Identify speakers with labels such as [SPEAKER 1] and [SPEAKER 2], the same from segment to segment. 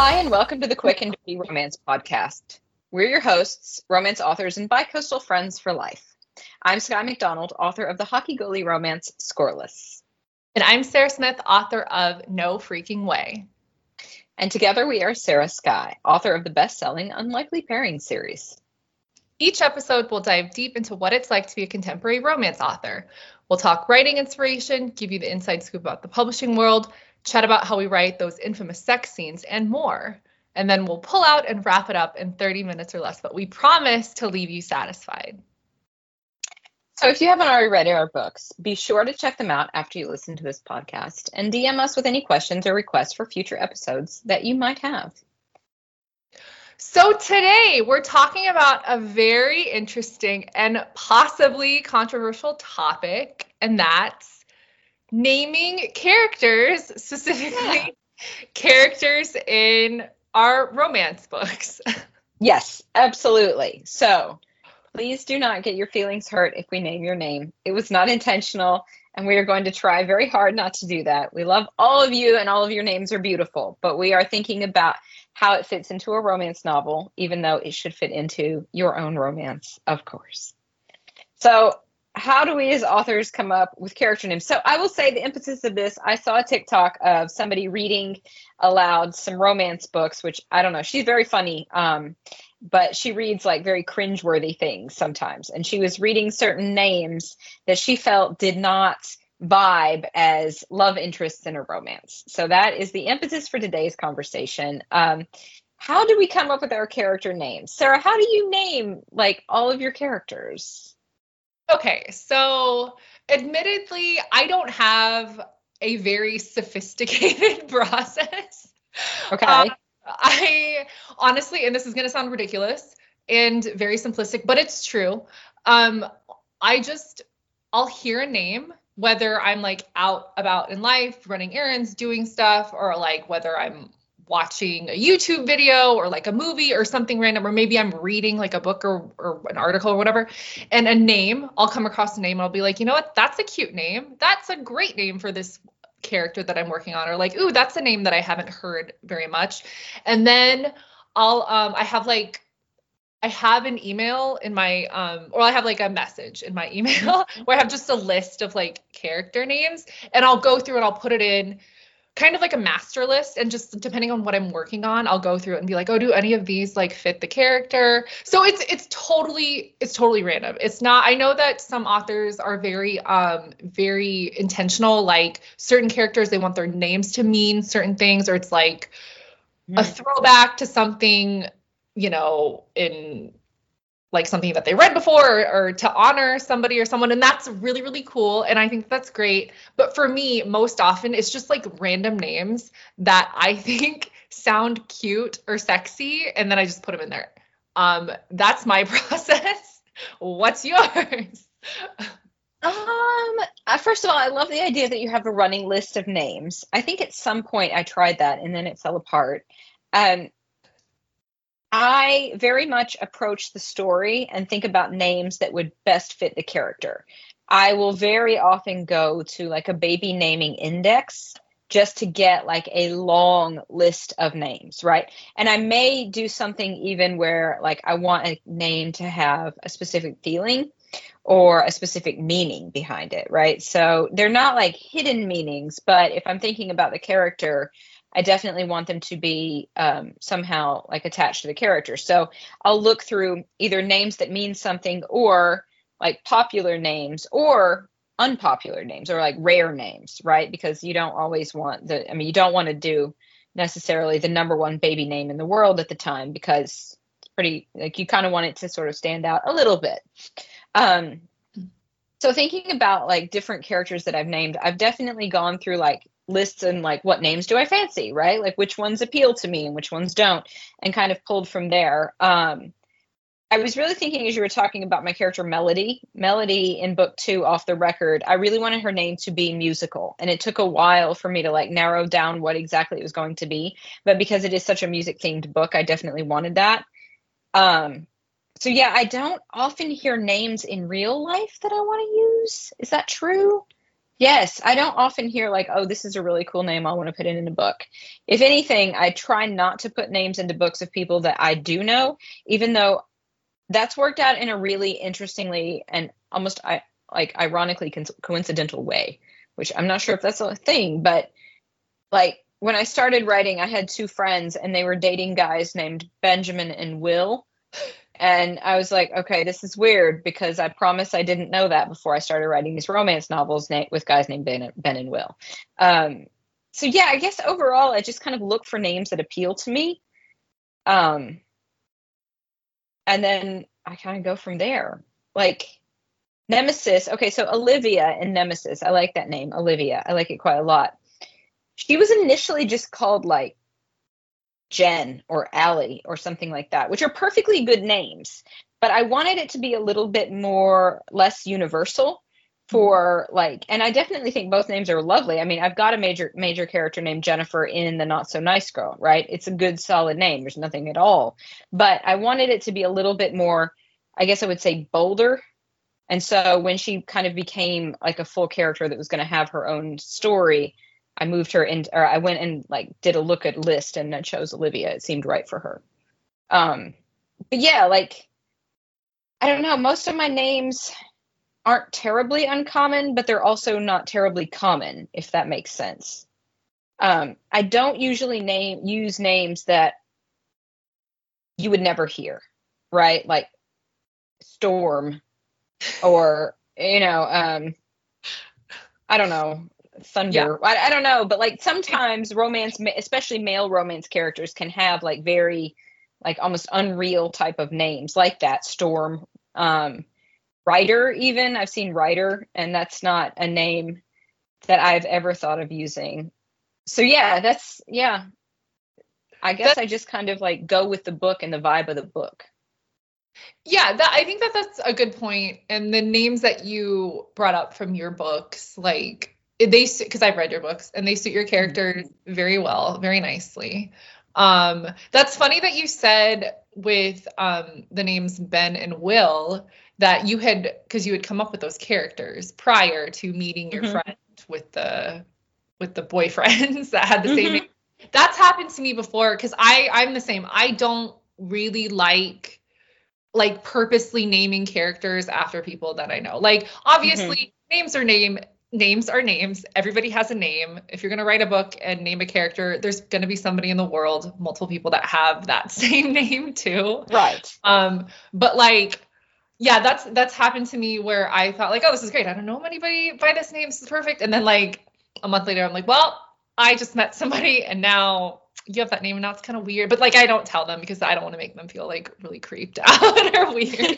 [SPEAKER 1] Hi, and welcome to the Quick and Dirty Romance Podcast. We're your hosts, romance authors, and bicoastal friends for life. I'm Skye McDonald, author of the hockey goalie romance Scoreless.
[SPEAKER 2] And I'm Sarah Smith, author of No Freaking Way.
[SPEAKER 1] And together we are Sarah Skye, author of the best-selling Unlikely Pairing series.
[SPEAKER 2] Each episode will dive deep into what it's like to be a contemporary romance author. We'll talk writing inspiration, give you the inside scoop about the publishing world, chat about how we write those infamous sex scenes, and more. And then we'll pull out and wrap it up in 30 minutes or less, but we promise to leave you satisfied.
[SPEAKER 1] So if you haven't already read our books, be sure to check them out after you listen to this podcast and DM us with any questions or requests for future episodes that you might have.
[SPEAKER 2] So today we're talking about a very interesting and possibly controversial topic, and that's naming characters, specifically characters in our romance books.
[SPEAKER 1] Yes, absolutely. So please do not get your feelings hurt if we name your name. It was not intentional, and we are going to try very hard not to do that. We love all of you, and all of your names are beautiful, but we are thinking about how it fits into a romance novel, even though it should fit into your own romance, of course. So how do we as authors come up with character names? So I will say the emphasis of this, I saw a TikTok of somebody reading aloud some romance books, which I don't know, she's very funny, but she reads like very cringeworthy things sometimes. And she was reading certain names that she felt did not vibe as love interests in a romance. So that is the emphasis for today's conversation. How do we come up with our character names? Sarah, how do you name like all of your characters?
[SPEAKER 2] Okay, so admittedly, I don't have a very sophisticated process.
[SPEAKER 1] Okay.
[SPEAKER 2] I honestly, and this is going to sound ridiculous and very simplistic, but it's true. I'll hear a name, whether I'm like out about in life, running errands, doing stuff, or like whether I'm watching a YouTube video or like a movie or something random, or maybe I'm reading like a book or an article or whatever, and a name, I'll come across a name and I'll be like, you know what, that's a cute name. That's a great name for this character that I'm working on, or like, ooh, that's a name that I haven't heard very much. And then I have an email in my, or I have like a message in my email where I have just a list of like character names, and I'll go through and I'll put it in kind of like a master list, and just depending on what I'm working on, I'll go through it and be like, oh, do any of these like fit the character? So it's totally random. It's not, I know that some authors are very intentional, like certain characters, they want their names to mean certain things, or it's like a throwback to something, you know, in like something that they read before, or to honor somebody or someone. And that's really, really cool. And I think that's great. But for me, most often it's just like random names that I think sound cute or sexy, and then I just put them in there. That's my process. What's yours?
[SPEAKER 1] First of all, I love the idea that you have a running list of names. I think at some point I tried that and then it fell apart. I very much approach the story and think about names that would best fit the character. I will very often go to like a baby naming index just to get like a long list of names, right? And I may do something even where like I want a name to have a specific feeling or a specific meaning behind it, right? So they're not like hidden meanings, but if I'm thinking about the character, I definitely want them to be somehow like attached to the character. So I'll look through either names that mean something, or like popular names or unpopular names, or like rare names, right? Because you don't always want you don't want to do necessarily the number one baby name in the world at the time, because it's pretty, like, you kind of want it to sort of stand out a little bit. So thinking about like different characters that I've named, I've definitely gone through like lists and like, what names do I fancy, right? Like which ones appeal to me and which ones don't, and kind of pulled from there. I was really thinking as you were talking about my character Melody in book 2, Off the Record, I really wanted her name to be musical, and it took a while for me to like narrow down what exactly it was going to be, but because it is such a music themed book, I definitely wanted that. So yeah, I don't often hear names in real life that I want to use. Is that true? Yes, I don't often hear like, oh, this is a really cool name. I want to put it in a book. If anything, I try not to put names into books of people that I do know, even though that's worked out in a really interestingly and almost like ironically coincidental way, which I'm not sure if that's a thing, but like when I started writing, I had two friends and they were dating guys named Benjamin and Will. And I was like, okay, this is weird because I promise I didn't know that before I started writing these romance novels with guys named Ben and Will. So yeah, I guess overall, I just kind of look for names that appeal to me. And then I kind of go from there. Like Nemesis. Okay, so Olivia in Nemesis. I like that name, Olivia. I like it quite a lot. She was initially just called like Jen or Allie or something like that, which are perfectly good names. But I wanted it to be a little bit less universal for like, and I definitely think both names are lovely. I mean, I've got a major character named Jennifer in The Not So Nice Girl, right? It's a good, solid name. There's nothing at all. But I wanted it to be a little bit more, I guess I would say, bolder. And so when she kind of became like a full character that was going to have her own story, I moved her in, or I went and like did a look at list and then chose Olivia. It seemed right for her. But yeah, like, I don't know. Most of my names aren't terribly uncommon, but they're also not terribly common, if that makes sense. I don't usually use names that you would never hear, right? Like Storm or, I don't know, Thunder. Yeah. I don't know, but like sometimes romance, especially male romance characters, can have like very like almost unreal type of names like that. Storm, Ryder, even I've seen Ryder, and that's not a name that I've ever thought of using. So yeah, I guess I just kind of like go with the book and the vibe of the book.
[SPEAKER 2] Yeah, I think that's a good point. And the names that you brought up from your books, like because I've read your books and they suit your characters very well, very nicely. That's funny that you said with the names Ben and Will that because you had come up with those characters prior to meeting your friend with the boyfriends that had the same name. That's happened to me before because I'm the same. I don't really like purposely naming characters after people that I know. Like obviously names are names. Everybody has a name. If you're going to write a book and name a character, there's going to be somebody in the world, multiple people that have that same name too.
[SPEAKER 1] Right.
[SPEAKER 2] But like, yeah, that's happened to me where I thought like, oh, this is great. I don't know anybody by this name. This is perfect. And then like a month later, I'm like, well, I just met somebody and now you have that name and now it's kind of weird, but like, I don't tell them because I don't want to make them feel like really creeped out or weird,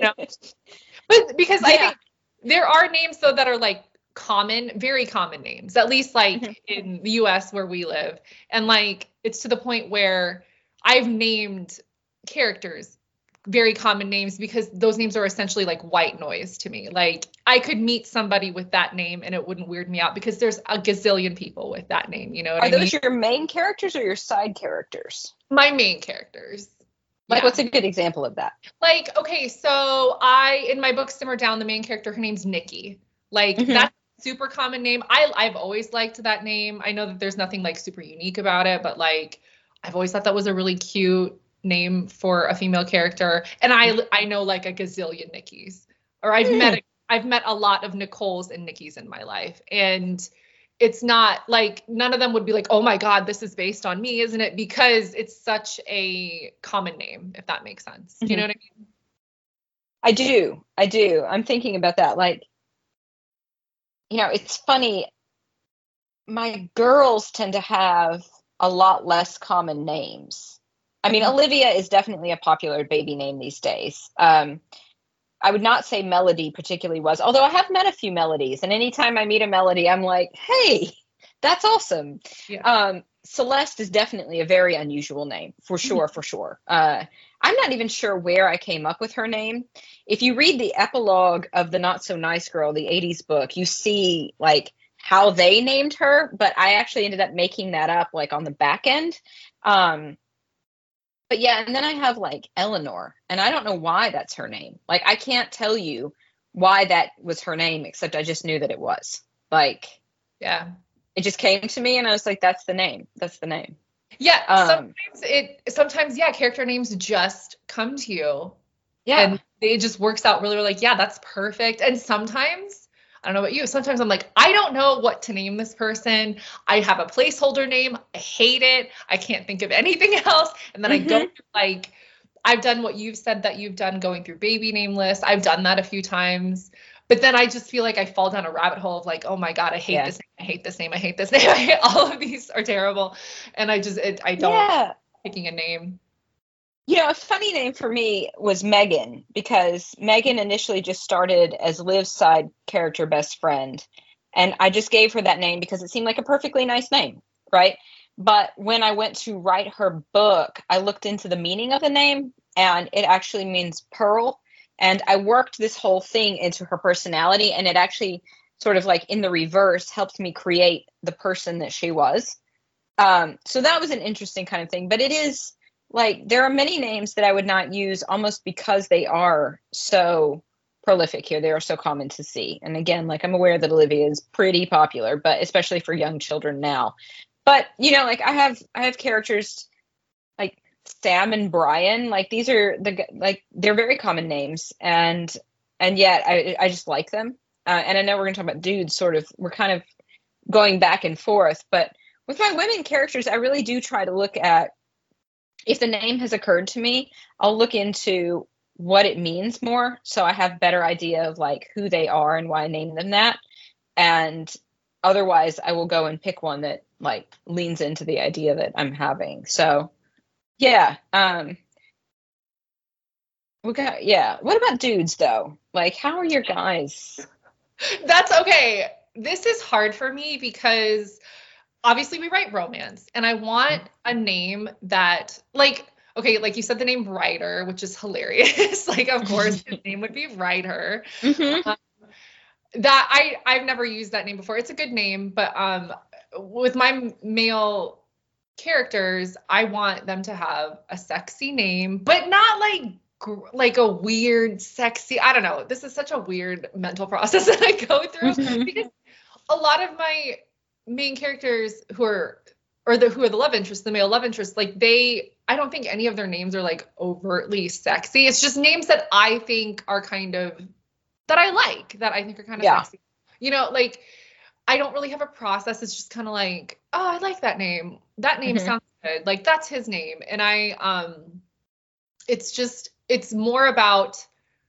[SPEAKER 2] but because I think there are names though that are like common, very common names, at least like in the US where we live. And like, it's to the point where I've named characters very common names because those names are essentially like white noise to me. Like I could meet somebody with that name and it wouldn't weird me out because there's a gazillion people with that name. You know what I mean?
[SPEAKER 1] Are those your main characters or your side characters?
[SPEAKER 2] My main characters.
[SPEAKER 1] Like, what's a good example of that?
[SPEAKER 2] Like, okay, so in my book, Simmer Down, the main character, her name's Nikki. Like that's a super common name. I've always liked that name. I know that there's nothing like super unique about it, but like, I've always thought that was a really cute name for a female character. And I know like a gazillion Nikki's, or I've met a lot of Nicoles and Nikki's in my life. And it's not like none of them would be like, oh my God, this is based on me, isn't it? Because it's such a common name, if that makes sense. Do you know what I mean?
[SPEAKER 1] I do. I'm thinking about that. Like, it's funny. My girls tend to have a lot less common names. I mean, Olivia is definitely a popular baby name these days. I would not say Melody particularly was, although I have met a few Melodies, and anytime I meet a Melody, I'm like, hey, that's awesome. Yeah. Celeste is definitely a very unusual name, for sure, for sure. I'm not even sure where I came up with her name. If you read the epilogue of The Not So Nice Girl, the 80s book, you see like how they named her, but I actually ended up making that up like on the back end. But yeah, and then I have like Eleanor, and I don't know why that's her name. Like, I can't tell you why that was her name, except I just knew that it was. Like,
[SPEAKER 2] Yeah.
[SPEAKER 1] it just came to me and I was like, that's the name. That's the name.
[SPEAKER 2] Yeah. Sometimes, yeah, character names just come to you.
[SPEAKER 1] Yeah.
[SPEAKER 2] And it just works out really, really like, yeah, that's perfect. And sometimes, I don't know about you, sometimes I'm like, I don't know what to name this person. I have a placeholder name. I hate it. I can't think of anything else. And then I go like, I've done what you've said that you've done, going through baby name lists. I've done that a few times. But then I just feel like I fall down a rabbit hole of like, oh my God, I hate this name. I hate this name. I hate this name. I hate all of these are terrible. And I don't picking a name.
[SPEAKER 1] You know, a funny name for me was Megan, because Megan initially just started as Liv's side character best friend. And I just gave her that name because it seemed like a perfectly nice name, right? But when I went to write her book, I looked into the meaning of the name, and it actually means pearl. And I worked this whole thing into her personality, and it actually sort of like in the reverse helped me create the person that she was. So that was an interesting kind of thing. But it is like, there are many names that I would not use almost because they are so prolific here. They are so common to see. And again, like, I'm aware that Olivia is pretty popular, but especially for young children now. But, you know, like, I have characters like Sam and Brian. Like, these are they're very common names, and yet I just like them. And I know we're going to talk about dudes, sort of, we're kind of going back and forth, but with my women characters, I really do try to look at, if the name has occurred to me, I'll look into what it means more, so I have better idea of like who they are and why I named them that. And otherwise, I will go and pick one that like leans into the idea that I'm having. So, yeah. What about dudes though? Like, how are your guys?
[SPEAKER 2] That's okay. This is hard for me because obviously we write romance, and I want a name that, like, okay, like you said the name Ryder, which is hilarious. Like, of course his name would be Ryder. That I've never used that name before. It's a good name, but with my male characters, I want them to have a sexy name, but not like a weird sexy, I don't know. This is such a weird mental process that I go through because a lot of my main characters who are the love interests, the male love interests, like I don't think any of their names are like overtly sexy. It's just names that I think are kind of, that I like, that I think are kind of sexy. You know, like, I don't really have a process. It's just kind of like, oh, I like that name. That name sounds good. Like, that's his name. And it's more about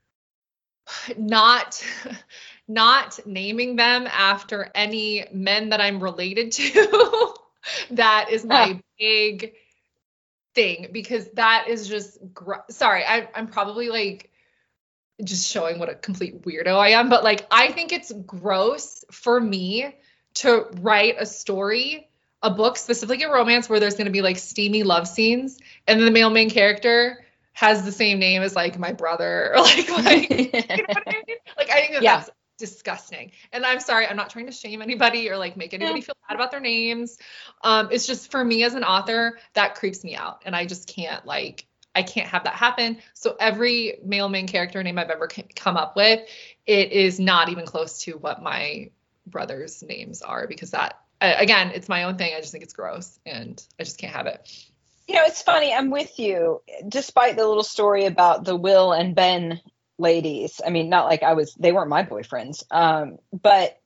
[SPEAKER 2] not naming them after any men that I'm related to. That is my big thing, because that is just sorry, I'm probably like just showing what a complete weirdo I am, but like, I think it's gross for me to write a book, specifically a romance, where there's going to be like steamy love scenes, and then the male main character has the same name as like my brother, or like you know what I mean? Like, I think that's disgusting. And I'm sorry, I'm not trying to shame anybody or like make anybody feel bad about their names. It's just, for me as an author, that creeps me out, and I just can't, like, I can't have that happen. So every male main character name I've ever come up with, it is not even close to what my brother's names are, because that, again, it's my own thing. I just think it's gross, and I just can't have it.
[SPEAKER 1] You know, it's funny. I'm with you. Despite the little story about the Will and Ben ladies, I mean, not like they weren't my boyfriends. But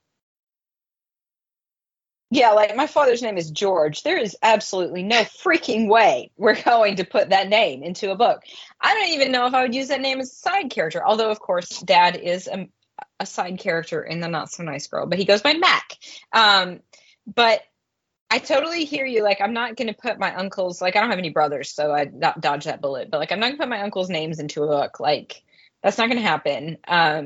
[SPEAKER 1] yeah, like, my father's name is George. There is absolutely no freaking way we're going to put that name into a book. I don't even know if I would use that name as a side character. Although, of course, Dad is a side character in The Not So Nice Girl, but he goes by Mac. But I totally hear you. Like, I'm not going to put my uncles, like, I don't have any brothers, so I dodge that bullet. But like, I'm not going to put my uncles' names into a book. Like, that's not going to happen.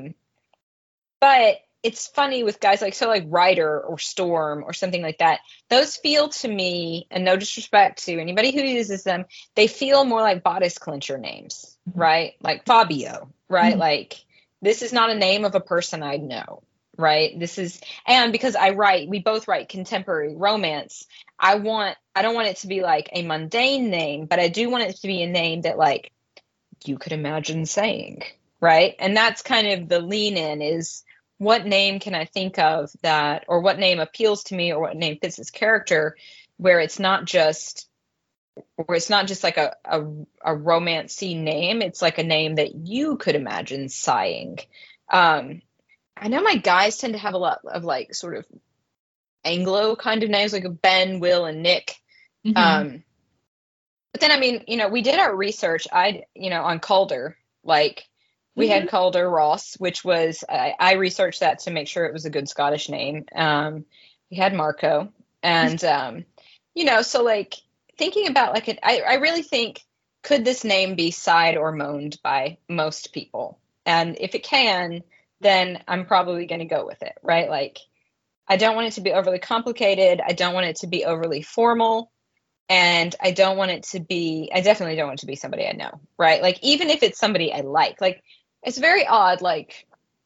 [SPEAKER 1] But it's funny with guys like Ryder or Storm or something like that. Those feel to me, and no disrespect to anybody who uses them, they feel more like bodice clincher names, right? Like Fabio, right? Like, this is not a name of a person I know, right? And because we both write contemporary romance, I don't want it to be like a mundane name, but I do want it to be a name that, like, you could imagine saying, right? And that's kind of the lean in, is what name can I think of that, or what name appeals to me, or what name fits this character, where it's not just like a romancy name. It's like a name that you could imagine sighing. I know my guys tend to have a lot of like sort of Anglo kind of names, like Ben, Will, and Nick.
[SPEAKER 2] Mm-hmm.
[SPEAKER 1] But then, I mean, we did our research. On Calder, like we had Calder Ross, which was, I researched that to make sure it was a good Scottish name. We had Marco, and so like thinking about like it, I really think, could this name be sighed or moaned by most people? And if it can, then I'm probably going to go with it, right? Like, I don't want it to be overly complicated. I don't want it to be overly formal. And I definitely don't want it to be somebody I know, right? Like, even if it's somebody I like, it's very odd. Like,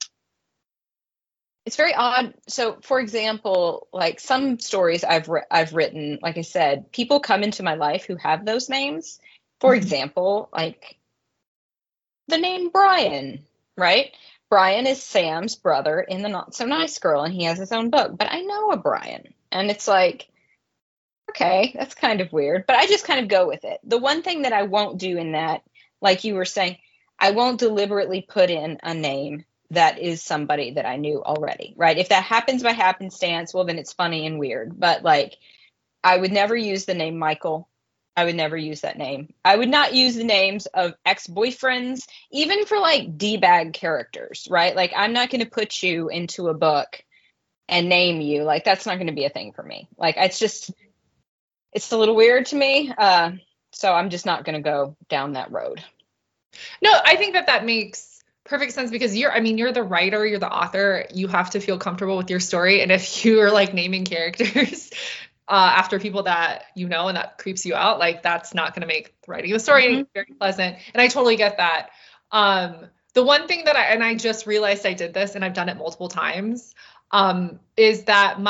[SPEAKER 1] it's very odd. So, for example, like some stories I've written, like I said, people come into my life who have those names. For example, like the name Brian, right? Brian is Sam's brother in The Not So Nice Girl, and he has his own book. But I know a Brian, and it's like, okay, that's kind of weird, but I just kind of go with it. The one thing that I won't do in that, like you were saying, I won't deliberately put in a name that is somebody that I knew already, right? If that happens by happenstance, well, then it's funny and weird. But like, I would never use the name Michael. I would never use that name. I would not use the names of ex-boyfriends, even for like D-bag characters, right? Like, I'm not going to put you into a book and name you. Like, that's not going to be a thing for me. Like, it's a little weird to me. So I'm just not going to go down that road.
[SPEAKER 2] No, I think that makes perfect sense, because you're the writer, you're the author, you have to feel comfortable with your story. And if you are like naming characters after people that and that creeps you out, like, that's not going to make writing the story very pleasant. And I totally get that. The one thing that I just realized I did this, and I've done it multiple times, is that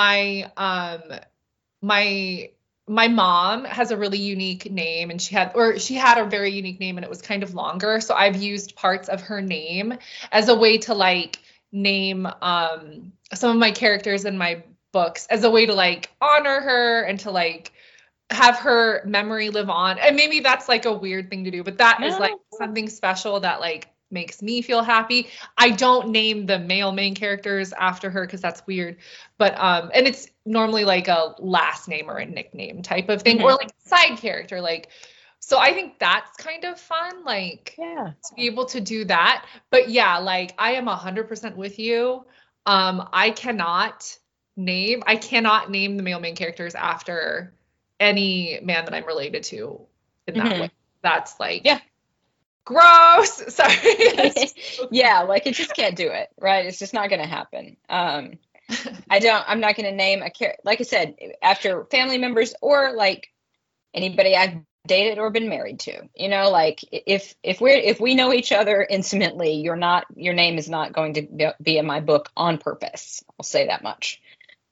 [SPEAKER 2] my mom has a really unique name, and she had a very unique name, and it was kind of longer. So I've used parts of her name as a way to like name some of my characters in my books, as a way to like honor her and to like have her memory live on. And maybe that's like a weird thing to do, but that is like something special that like makes me feel happy. I don't name the male main characters after her because that's weird. But and it's normally like a last name or a nickname type of thing, or like a side character. Like, so I think that's kind of fun, like, to be able to do that. But yeah, like, I am 100% with you. I cannot name the male main characters after any man that I'm related to in that way. That's like, gross. Sorry.
[SPEAKER 1] Yeah, like, it just can't do it, right? It's just not going to happen. I'm not going to name like I said, after family members or like anybody I've dated or been married to. Like, if we know each other intimately, your name is not going to be in my book on purpose. I'll say that much.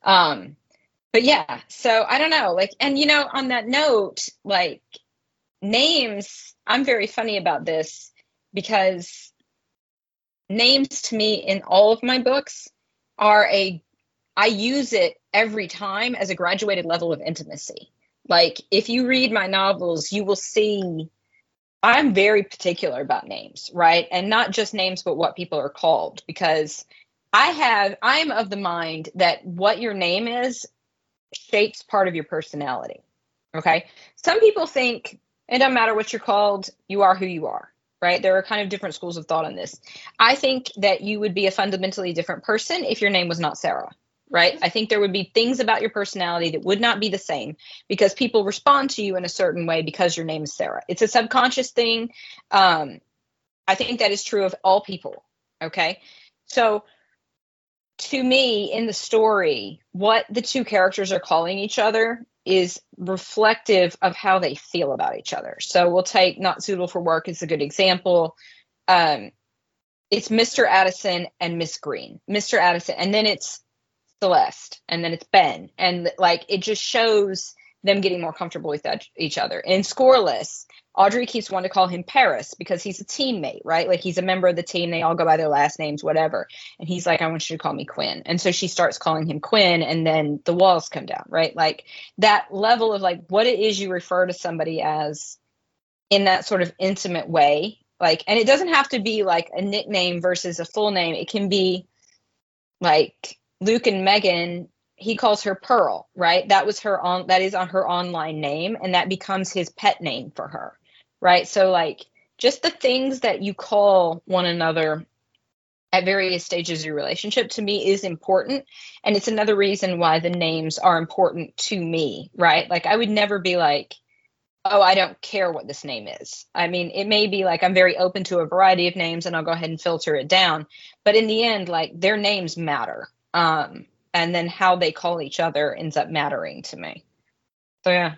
[SPEAKER 1] But yeah, so I don't know, like, and on that note, like, names, I'm very funny about this, because names to me in all of my books I use it every time as a graduated level of intimacy. Like, if you read my novels, you will see I'm very particular about names, right? And not just names, but what people are called, because I'm of the mind that what your name is shapes part of your personality. Okay. Some people think it doesn't matter what you're called, you are who you are, right? There are kind of different schools of thought on this. I think that you would be a fundamentally different person if your name was not Sarah, right? I think there would be things about your personality that would not be the same, because people respond to you in a certain way because your name is Sarah. It's a subconscious thing. I think that is true of all people. Okay. So to me, in the story, what the two characters are calling each other is reflective of how they feel about each other. So we'll take Not Suitable for Work as a good example. It's Mr. Addison and Miss Green. Mr. Addison, and then it's Celeste, and then it's Ben. And like, it just shows them getting more comfortable with each other. In Scoreless, Audrey keeps wanting to call him Paris because he's a teammate, right? Like he's a member of the team. They all go by their last names, whatever. And he's like, I want you to call me Quinn. And so she starts calling him Quinn, and then the walls come down, right? Like that level of like what it is you refer to somebody as in that sort of intimate way. Like, and it doesn't have to be like a nickname versus a full name. It can be like Luke and Megan, he calls her Pearl, right? That is on her online name, and that becomes his pet name for her, right? So like just the things that you call one another at various stages of your relationship to me is important. And it's another reason why the names are important to me, right? Like I would never be like, oh, I don't care what this name is. I mean, it may be like I'm very open to a variety of names and I'll go ahead and filter it down. But in the end, like their names matter. And then how they call each other ends up mattering to me. So yeah.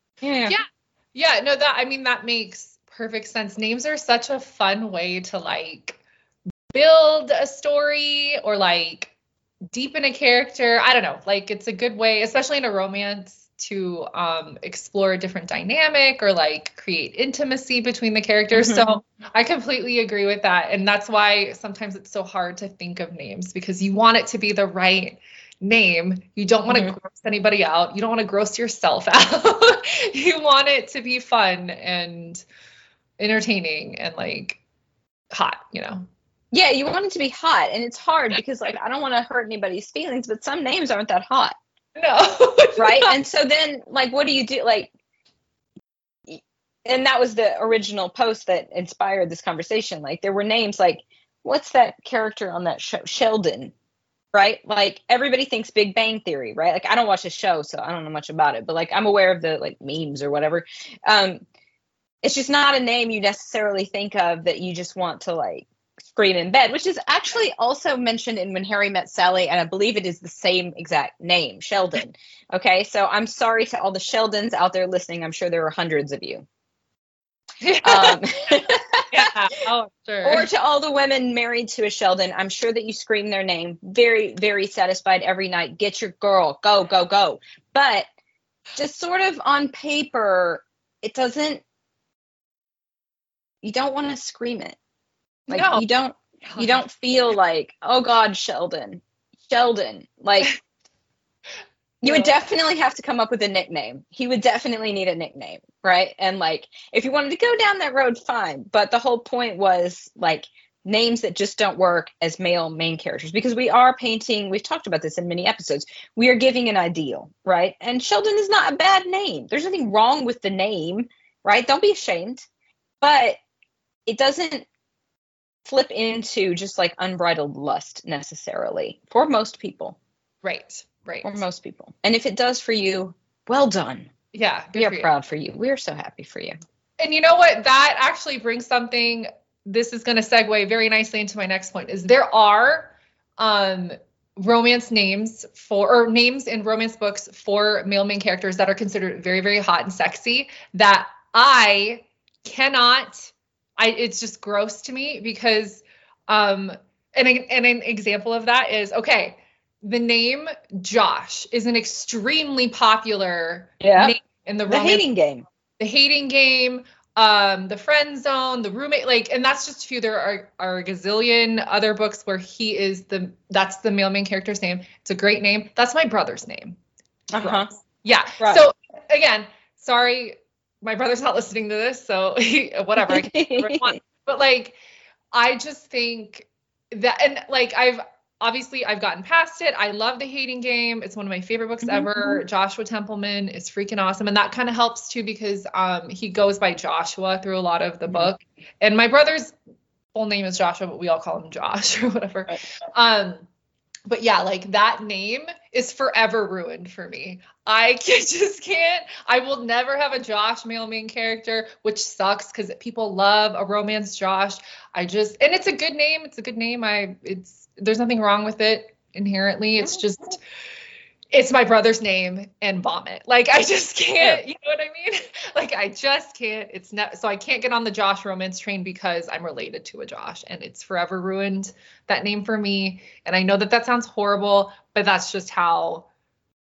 [SPEAKER 2] No, that makes perfect sense. Names are such a fun way to like build a story or like deepen a character. I don't know, like it's a good way, especially in a romance, to explore a different dynamic or like create intimacy between the characters. Mm-hmm. So I completely agree with that. And that's why sometimes it's so hard to think of names, because you want it to be the right name. You don't want to gross anybody out. You don't want to gross yourself out. You want it to be fun and entertaining and like hot, you know?
[SPEAKER 1] Yeah, you want it to be hot. And it's hard because like I don't want to hurt anybody's feelings, but some names aren't that hot.
[SPEAKER 2] No.
[SPEAKER 1] Right. And so then like, what do you do? Like, and that was the original post that inspired this conversation. Like there were names like, what's that character on that show? Sheldon, right? Like everybody thinks Big Bang Theory, right? Like I don't watch the show, so I don't know much about it, but like I'm aware of the like memes or whatever. It's just not a name you necessarily think of that you just want to like scream in bed, which is actually also mentioned in When Harry Met Sally, and I believe it is the same exact name, Sheldon. Okay, so I'm sorry to all the Sheldons out there listening. I'm sure there are hundreds of you.
[SPEAKER 2] Yeah, oh, sure.
[SPEAKER 1] Or to all the women married to a Sheldon, I'm sure that you scream their name, very, very satisfied every night. Get your girl, go, go, go. But just sort of on paper, it doesn't. You don't want to scream it. Like no. you don't feel like, oh God, Sheldon, like you would definitely have to come up with a nickname. He would definitely need a nickname. Right. And like, if you wanted to go down that road, fine. But the whole point was like names that just don't work as male main characters, because we are painting, we've talked about this in many episodes. We are giving an ideal, right? And Sheldon is not a bad name. There's nothing wrong with the name, right? Don't be ashamed, but it doesn't flip into just like unbridled lust necessarily for most people.
[SPEAKER 2] Right.
[SPEAKER 1] For most people. And if it does for you, well done.
[SPEAKER 2] Yeah.
[SPEAKER 1] We are proud for you. We are so happy for you.
[SPEAKER 2] And you know what? That actually brings something, this is going to segue very nicely into my next point, is there are romance names or names in romance books for male main characters that are considered very, very hot and sexy that I cannot, it's just gross to me because, and an example of that is, okay, the name Josh is an extremely popular name in the
[SPEAKER 1] hating game.
[SPEAKER 2] The hating game, the friend zone, the roommate, like, and that's just a few. There are a gazillion other books where he is that's the male main character's name. It's a great name. That's my brother's name.
[SPEAKER 1] Uh-huh.
[SPEAKER 2] Yeah. Right. So again, sorry, my brother's not listening to this, so whatever. I can do whatever I want. But like, I just think that, and like, I've gotten past it. I love the hating game. It's one of my favorite books ever. Joshua Templeman is freaking awesome. And that kind of helps too, because he goes by Joshua through a lot of the book. And my brother's full name is Joshua, but we all call him Josh or whatever. Right. But yeah, like that name is forever ruined for me. I just can't. I will never have a Josh male main character, which sucks because people love a romance Josh. And it's a good name. It's a good name. There's nothing wrong with it inherently. It's just, it's my brother's name and vomit. Like, I just can't, you know what I mean? Like, I just can't. It's not, so I can't get on the Josh romance train because I'm related to a Josh, and it's forever ruined that name for me. And I know that sounds horrible, but that's just how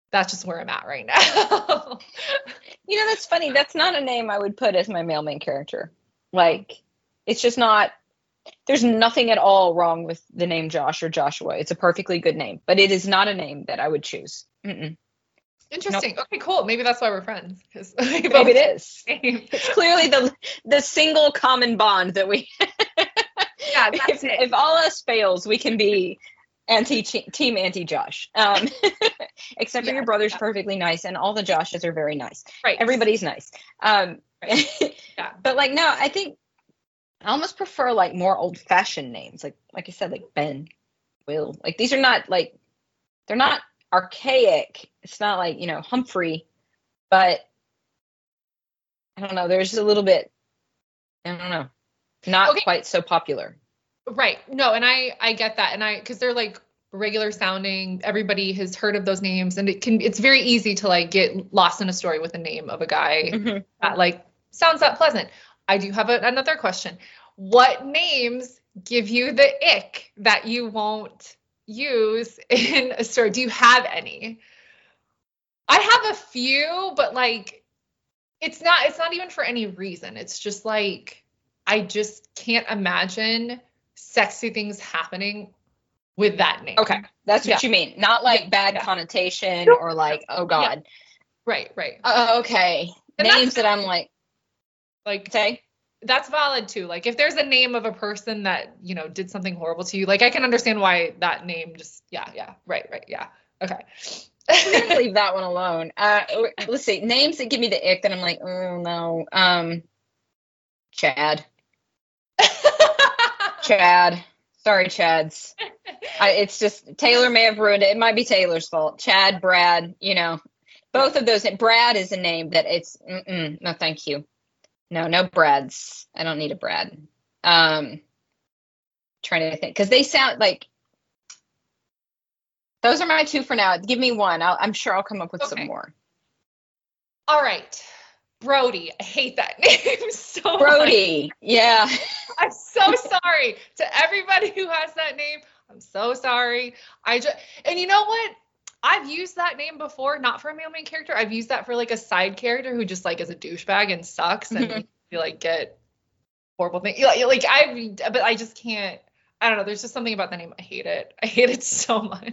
[SPEAKER 2] that's just where I'm at right now.
[SPEAKER 1] That's funny. That's not a name I would put as my male main character. Like, it's just not, there's nothing at all wrong with the name Josh or Joshua. It's a perfectly good name, but it is not a name that I would choose. Mm-mm.
[SPEAKER 2] Interesting. Nope. Okay, cool. Maybe that's why we're friends.
[SPEAKER 1] Maybe it is. It's clearly the single common bond that we.
[SPEAKER 2] Yeah, that's it.
[SPEAKER 1] If all else fails, we can be team anti Josh. Except for your brother's perfectly nice, and all the Joshes are very nice.
[SPEAKER 2] Right.
[SPEAKER 1] Everybody's nice.
[SPEAKER 2] Right.
[SPEAKER 1] Yeah. But like, no, I think I almost prefer like more old fashioned names, like I said, like Ben, Will. Like these are not like, they're not archaic. It's not like, Humphrey, but I don't know. There's a little bit, I don't know, not quite so popular.
[SPEAKER 2] Right. No, and I get that. And because they're like regular sounding, everybody has heard of those names, and it's very easy to like get lost in a story with the name of a guy that like sounds that pleasant. I do have another question. What names give you the ick that you won't use in a story? Do you have any? I have a few, but like it's not even for any reason. It's just like I just can't imagine sexy things happening with that name.
[SPEAKER 1] Okay, that's what you mean. Not like bad connotation or like, oh God.
[SPEAKER 2] Yeah. Right.
[SPEAKER 1] Okay. And names that I'm like say.
[SPEAKER 2] That's valid too. Like if there's a name of a person that, did something horrible to you, like I can understand why that name just, right. Yeah. Okay.
[SPEAKER 1] We're gonna leave that one alone. Let's see. Names that give me the ick that I'm like, oh no. Chad. Chad. Sorry, Chads. It's just, Taylor may have ruined it. It might be Taylor's fault. Chad, Brad, both of those. Brad is a name that it's, no, thank you. No Brads. I don't need a Brad. Trying to think, because they sound like, those are my two for now. Give me one. I'm sure I'll come up with some more.
[SPEAKER 2] All right. Brody. I hate that name so
[SPEAKER 1] Brody.
[SPEAKER 2] much.
[SPEAKER 1] Yeah.
[SPEAKER 2] I'm so sorry to everybody who has that name. I'm so sorry. And you know what? I've used that name before, not for a male main character. I've used that for like a side character who just like is a douchebag and sucks and you like get horrible things. But I just can't. I don't know. There's just something about the name. I hate it. I hate it so much.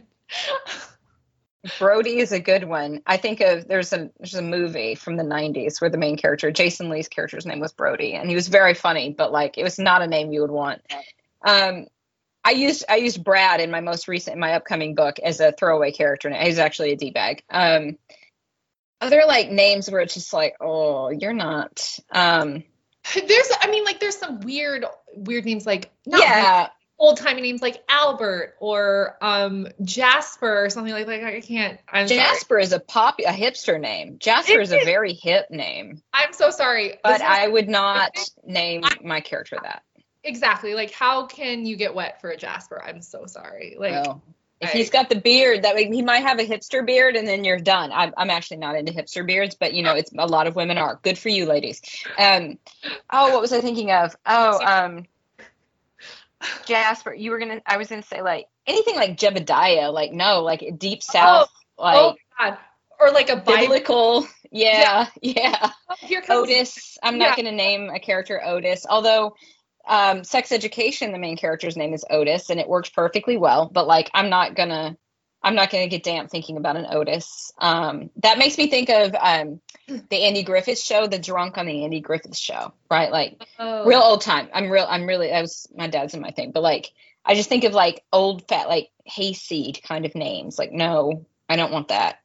[SPEAKER 1] Brody is a good one. I think there's a movie from the 90s where the main character, Jason Lee's character's name was Brody, and he was very funny, but like it was not a name you would want. I used Brad in my upcoming book as a throwaway character. He's actually a D-bag. Other like names where it's just like, oh, you're not.
[SPEAKER 2] There's some weird names like old timey names like Albert or Jasper or something like that. I can't.
[SPEAKER 1] Jasper is a hipster name. Jasper is a very hip name.
[SPEAKER 2] I'm so sorry,
[SPEAKER 1] but I would not name my character that.
[SPEAKER 2] Exactly. Like, how can you get wet for a Jasper? I'm so sorry. Like,
[SPEAKER 1] well, if he's got the beard, that way he might have a hipster beard, and then you're done. I'm actually not into hipster beards, but it's a lot of women are. Good for you, ladies. What was I thinking of? Jasper. I was gonna say like anything like Jebediah, like no, like Deep South,
[SPEAKER 2] God. Or like a
[SPEAKER 1] biblical. Yeah. Here comes Otis. I'm not gonna name a character Otis, although. Sex Education, the main character's name is Otis, and it works perfectly well. But like, I'm not gonna get damp thinking about an Otis. That makes me think of the Andy Griffith Show, the drunk on the Andy Griffith Show, right? Like real old time. I'm really that was my dad's and my thing. But like, I just think of like old fat like hayseed kind of names. Like, no, I don't want that.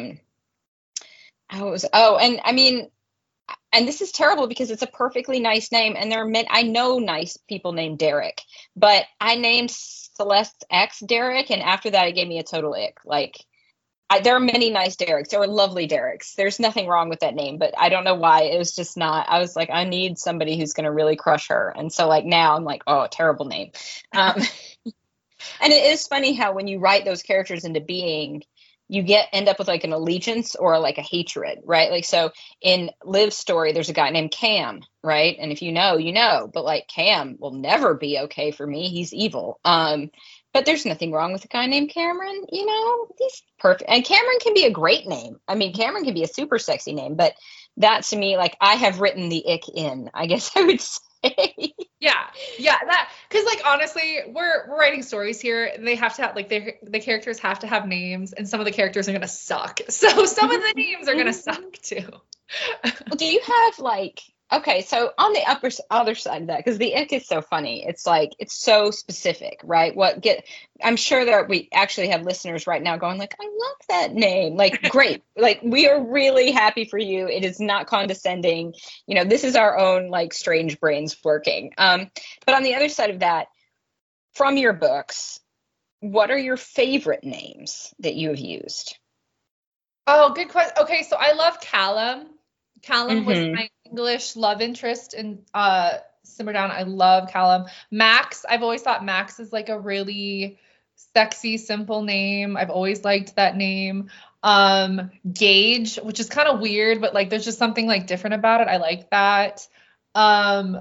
[SPEAKER 1] And this is terrible because it's a perfectly nice name, and I know nice people named Derek, but I named Celeste X Derek, and after that, it gave me a total ick. Like, there are many nice Dereks. There are lovely Dereks. There's nothing wrong with that name, but I don't know why. It was just not. I was like, I need somebody who's going to really crush her, and so like now I'm like, oh, terrible name. And it is funny how when you write those characters into being, you end up with like an allegiance or like a hatred, right? Like, so in Liv's story, there's a guy named Cam, right? And if you know, but like Cam will never be okay for me. He's evil. But there's nothing wrong with a guy named Cameron. He's perfect. And Cameron can be a great name. I mean, Cameron can be a super sexy name, but that to me, like, I have written the ick in, I guess I would say.
[SPEAKER 2] Yeah, that, because like honestly, we're writing stories here, and they have to have like the characters have to have names, and some of the characters are gonna suck. So some of the names are gonna suck too.
[SPEAKER 1] Well, do you have like, okay, so on the other side of that, because the ick is so funny, it's like it's so specific, right? I'm sure that we actually have listeners right now going like, I love that name, like great, like we are really happy for you. It is not condescending, this is our own like strange brains working. But on the other side of that, from your books, what are your favorite names that you have used?
[SPEAKER 2] Oh, good question. Okay, so I love Callum. Callum was
[SPEAKER 1] Mm-hmm.
[SPEAKER 2] my English love interest in Simmer Down. I love Callum. Max, I've always thought Max is like a really sexy, simple name. I've always liked that name. Gage, which is kind of weird, but like there's just something like different about it. I like that. Um,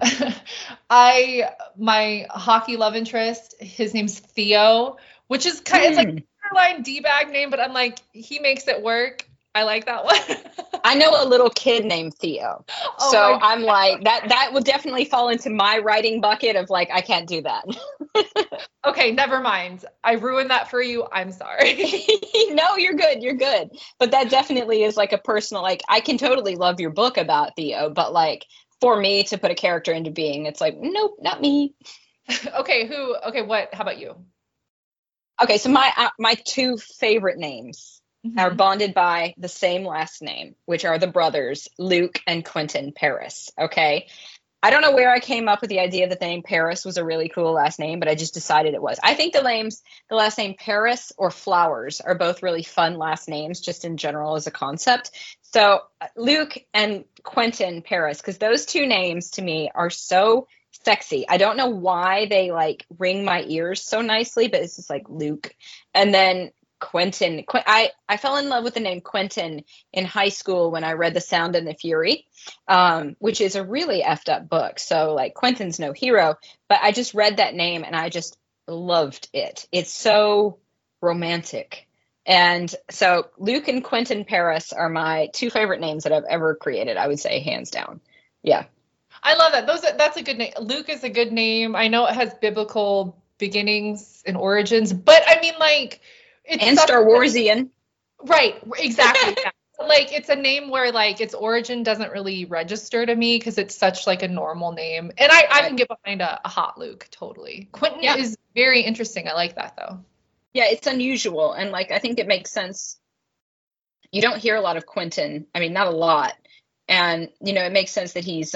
[SPEAKER 2] my hockey love interest, his name's Theo, which is kind of, it's like borderline D-bag name, but I'm like, he makes it work. I like that one.
[SPEAKER 1] I know a little kid named Theo.
[SPEAKER 2] Oh
[SPEAKER 1] So I'm like, that would definitely fall into my writing bucket of like, I can't do that.
[SPEAKER 2] Okay, never mind. I ruined that for you. I'm sorry.
[SPEAKER 1] No, you're good. You're good. But that definitely is like a personal, like, I can totally love your book about Theo, but like for me to put a character into being, it's like, nope, not me.
[SPEAKER 2] Okay, what? How about you?
[SPEAKER 1] Okay, so my two favorite names are
[SPEAKER 2] Mhm.
[SPEAKER 1] bonded by the same last name, which are the brothers Luke and Quentin Paris. Okay. I don't know where I came up with the idea that the name Paris was a really cool last name, but I just decided it was. I think the last name Paris or Flowers are both really fun last names, just in general as a concept. So Luke and Quentin Paris, because those two names to me are so sexy. I don't know why they like ring my ears so nicely, but it's just like Luke. And then Quentin. I fell in love with the name Quentin in high school when I read The Sound and the Fury, which is a really effed up book. So like Quentin's no hero, but I just read that name and I just loved it. It's so romantic. And so Luke and Quentin Paris are my two favorite names that I've ever created, I would say, hands down. Yeah.
[SPEAKER 2] I love that. That's a good name. Luke is a good name. I know it has biblical beginnings and origins, but I mean, like, it's
[SPEAKER 1] And
[SPEAKER 2] such
[SPEAKER 1] Star Warsian.
[SPEAKER 2] right, exactly. Yeah. Like, it's a name where like its origin doesn't really register to me because it's such like a normal name, and I
[SPEAKER 1] Right.
[SPEAKER 2] can get behind a hot Luke totally. Quentin
[SPEAKER 1] Yeah.
[SPEAKER 2] is very interesting. I like that though.
[SPEAKER 1] Yeah, it's unusual. And like I think it makes sense. You don't hear a lot of Quentin. I mean, not a lot. And it makes sense that he's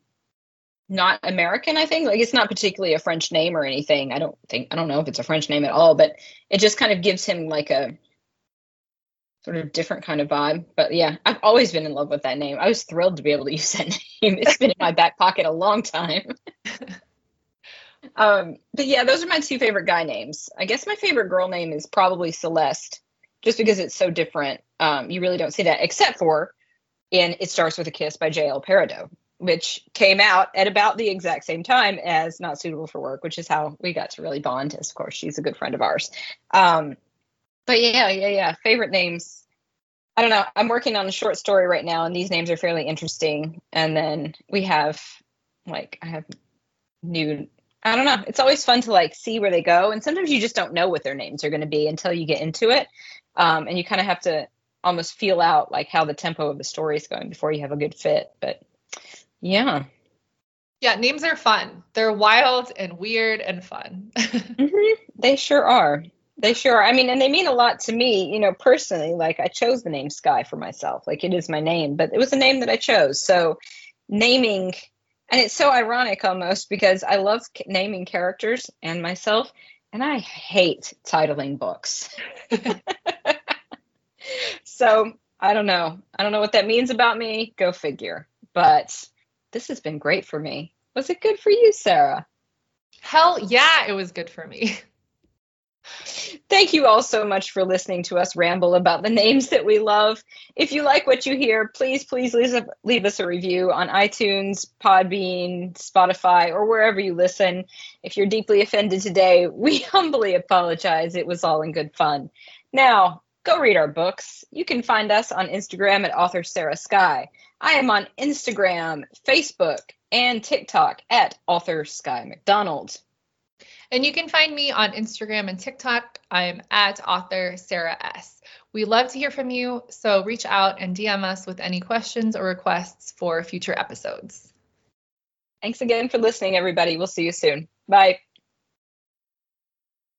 [SPEAKER 1] not American, I think. Like it's not particularly a French name or anything. I don't know if it's a French name at all, but it just kind of gives him like a sort of different kind of vibe. But yeah, I've always been in love with that name. I was thrilled to be able to use that name. It's been in my back pocket a long time. But yeah, those are my two favorite guy names. I guess my favorite girl name is probably Celeste, just because it's so different. You really don't see that except for in It Starts With a Kiss by J.L. Peridot, which came out at about the exact same time as Not Suitable for Work, which is how we got to really bond. As of course, she's a good friend of ours. But yeah. Favorite names. I don't know. I'm working on a short story right now, and these names are fairly interesting. And then we have, like, I have new. I don't know. It's always fun to like see where they go, and sometimes you just don't know what their names are going to be until you get into it, and you kind of have to almost feel out like how the tempo of the story is going before you have a good fit. But yeah.
[SPEAKER 2] Yeah, names are fun. They're wild and weird and fun.
[SPEAKER 1] They sure are. They sure are. I mean, and they mean a lot to me, personally. Like I chose the name Sky for myself. Like it is my name, but it was a name that I chose. So naming, and it's so ironic almost because I love naming characters and myself, and I hate titling books. So I don't know. I don't know what that means about me. Go figure. But this has been great for me. Was it good for you, Sarah?
[SPEAKER 2] Hell yeah, it was good for me.
[SPEAKER 1] Thank you all so much for listening to us ramble about the names that we love. If you like what you hear, please leave us a review on iTunes, Podbean, Spotify, or wherever you listen. If you're deeply offended today, we humbly apologize. It was all in good fun. Now, go read our books. You can find us on Instagram at author Sarah Sky. I am on Instagram, Facebook, and TikTok at author Sky McDonald.
[SPEAKER 2] And you can find me on Instagram and TikTok. I'm at author Sarah S. We love to hear from you, so reach out and DM us with any questions or requests for future episodes.
[SPEAKER 1] Thanks again for listening, everybody. We'll see you soon. Bye.